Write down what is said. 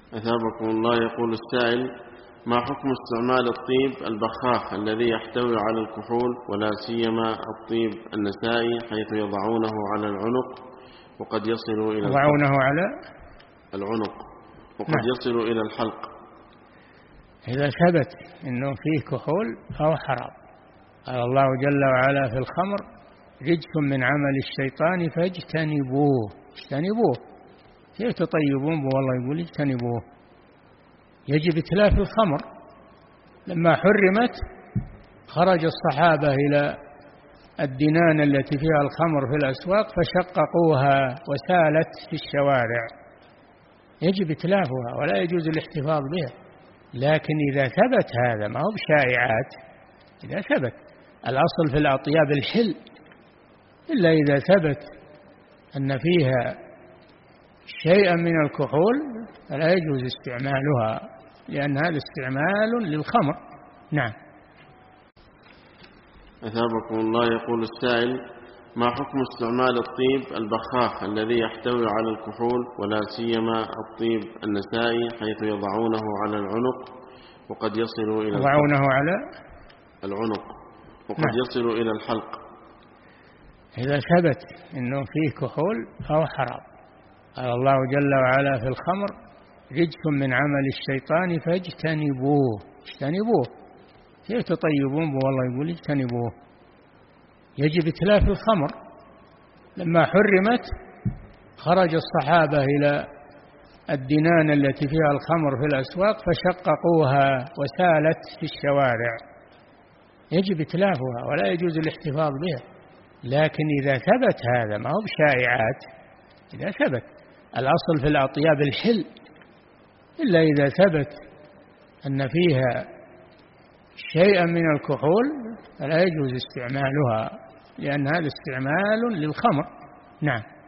أثابكم الله. يقول السائل: ما حكم استعمال الطيب البخاخ الذي يحتوي على الكحول، ولا سيما الطيب النسائي، حيث يضعونه على العنق وقد يصل إلى يضعونه على العنق وقد يصل إلى الحلق؟ إذا ثبت أنه فيه كحول فهو حرام. قال الله جل وعلا في الخمر: رجس من عمل الشيطان فاجتنبوه. اجتنبوه كيف تطيبون؟ والله يقول اجتنبوه. يجب اتلاف الخمر. لما حرمت خرج الصحابة إلى الدنان التي فيها الخمر في الأسواق فشققوها وسالت في الشوارع. يجب اتلافها ولا يجوز الاحتفاظ بها. لكن إذا ثبت هذا، ما هو بشائعات، إذا ثبت الأصل في الأطياب الحل، إلا إذا ثبت أن فيها شيئا من الكحول فلا يجوز استعمالها، لأن هذا استعمال للخمر. نعم. أثابكم الله. يقول السائل: ما حكم استعمال الطيب البخاخ الذي يحتوي على الكحول، ولا سيما الطيب النسائي، حيث يضعونه على العنق وقد يصل إلى العنق وقد يصل إلى الحلق؟ إذا ثبت أنه فيه كحول فهو حرام. قال الله جل وعلا في الخمر: رجس من عمل الشيطان فاجتنبوه. اجتنبوه كيف تطيبون؟ والله يقول اجتنبوه. يجب اتلاف الخمر. لما حرمت خرج الصحابة إلى الدنان التي فيها الخمر في الأسواق فشققوها وسالت في الشوارع. يجب اتلافها ولا يجوز الاحتفاظ بها. لكن إذا ثبت هذا، ما هو بشائعات، إذا ثبت الأصل في الأطياب الحل، إلا إذا ثبت أن فيها شيئا من الكحول فلا يجوز استعمالها، لأن هذا استعمال للخمر. نعم.